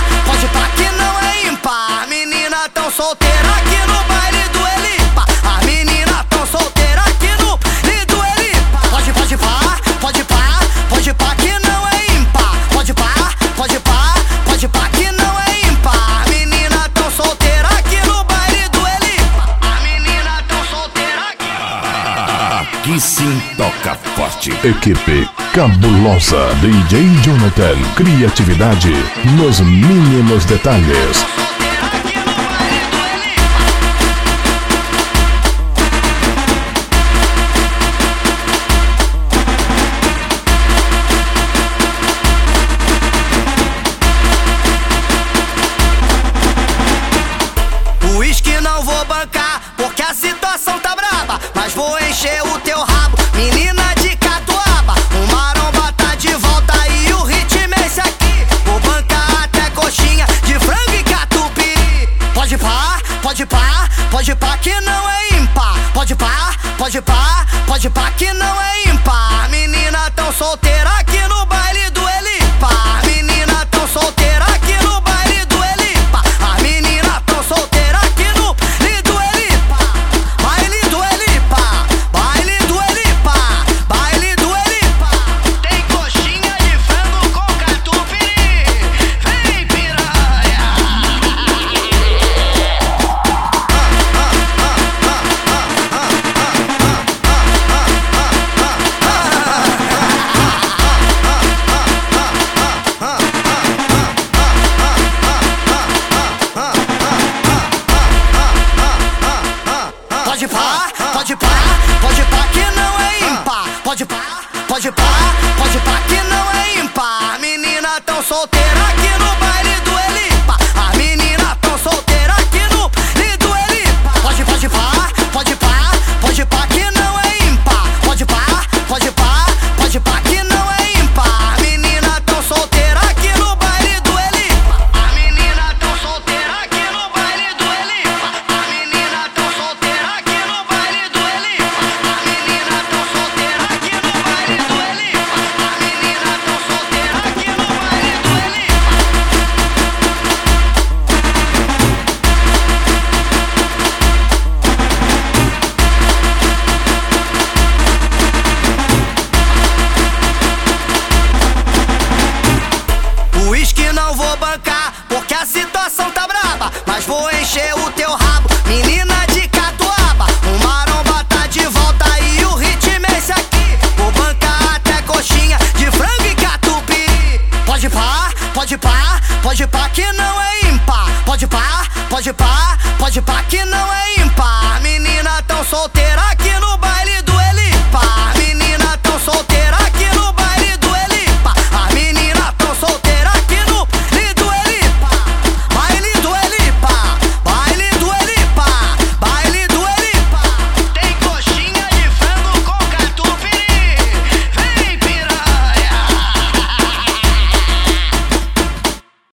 pode pá que não é ímpar. Menina tão solteira aqui no baile do Elipa. A menina tão solteira aqui no baile do Elipa. Pode pá, pode pá, pode pá que não é ímpar. Pode pá, pode pá, pode pá que não é ímpar. A menina tão solteira aqui no baile do Elipa. A menina tão solteira aqui. Aqui sim toca forte. Equipe cabulosa, DJ Jonathan. Criatividade nos mínimos detalhes. O uísque não vou bancar, porque a situação tá braba. Mas vou encher o teu rabo, menina de catuaba. O maromba tá de volta e o ritmo é esse aqui. Vou bancar até coxinha de frango e catupiry. Pode pá, pode pá, pode pá que não é ímpar. Pode pá, pode pá, pode pá que não é ímpar. A menina tão solteira aqui no baile do Elipa. A menina tão solteira aqui no baile do Elipa. A menina tão solteira aqui no baile do Elipa. Baile do Elipa, baile do Elipa, baile do Elipa. Tem coxinha de frango com catupiry. Vem piranha. Pode pá, pode pá, pode pá que não é ímpar. Pode pá, pode pá, pode pá que não é ímpar. A menina tão solteira aqui no baile do Elipa. A menina tão solteira aqui no baile do Elipa. Pode pá, pode pá, pode pá que não é ímpar. Pode pá, pode pá, pode pá que não é ímpar. A menina tão solteira aqui no baile do Elipa. A menina tão solteira aqui no baile do Elipa. A menina tão solteira aqui no baile do Elipa. A menina tão solteira aqui no baile do Elipa. A menina tão solteira aqui no baile do Elipa. O uísque não vou bancar, porque a situação tá braba. Mas vou encher o teu rabo, menina de catuaba. O maromba tá de volta e o ritmo é esse aqui. Vou bancar até coxinha de frango e catupiry. Pode pá, pode pá, pode pá que não é ímpar. Pode pá, pode pá, pode pá que não é ímpar. A menina tão solteira aqui no baile do Elipa.